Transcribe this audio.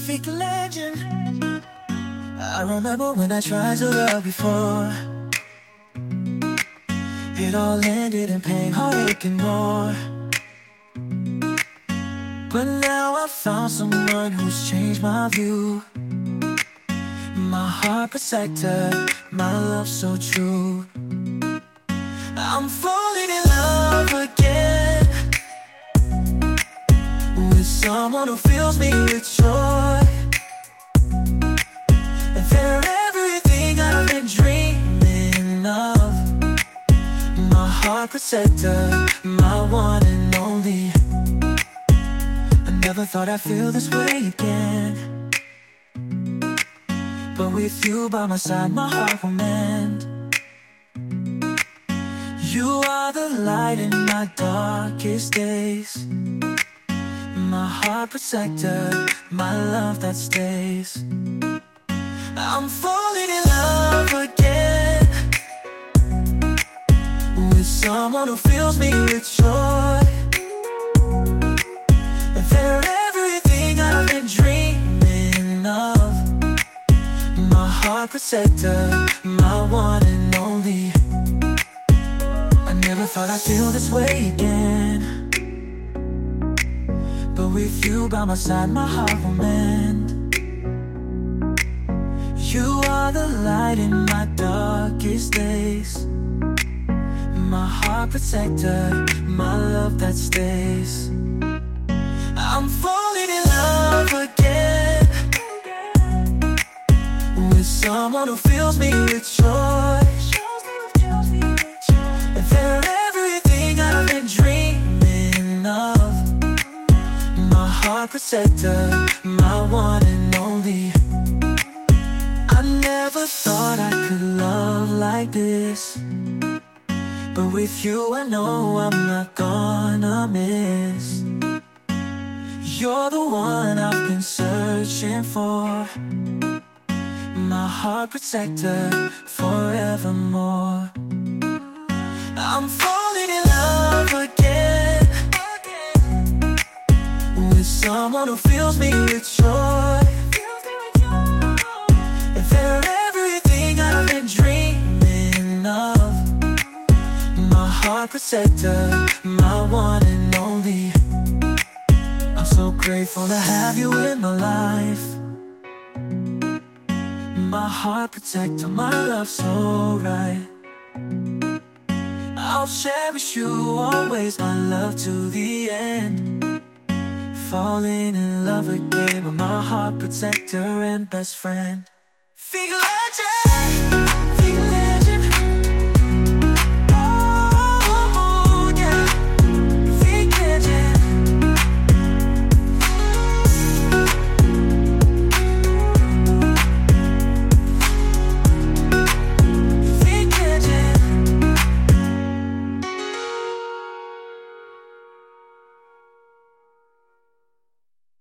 freak legend. I remember when I tried to love before. It all ended in pain, heartache and more. But now I found someone who's changed my view. My heart protector, my love so true. I'm falling in love again with someone who fills me with joy. And they're everything I've been dreaming of. My heart protector, my one and only. I never thought I'd feel this way again, but with you by my side, my heart will mend. You are the light in my darkest days, my heart protector, my love that stays. I'm falling in love again with someone who fills me with joy. And they're everything I've been dreaming of. My heart protector, my one and only. I never thought I'd feel this way again, but with you by my side, my heart will mend. You are the light in my darkest days, my heart protector, my love that stays. I'm falling in love again with someone who fills me with joy. And they're everything I've been dreaming of. My heart protector, my one and only. I never thought I could love like this, but with you I know I'm not gonna miss. You're the one I've been searching for, my heart protector forevermore. I'm falling in love again with someone who fills me with joy. And they're everything I've been dreaming of. My heart protector, my one and only. I'm so grateful to have you in my life. My heart protector, my love so right. I'll cherish you always, my love to the end. Falling in love again with my heart protector and best friend. Feel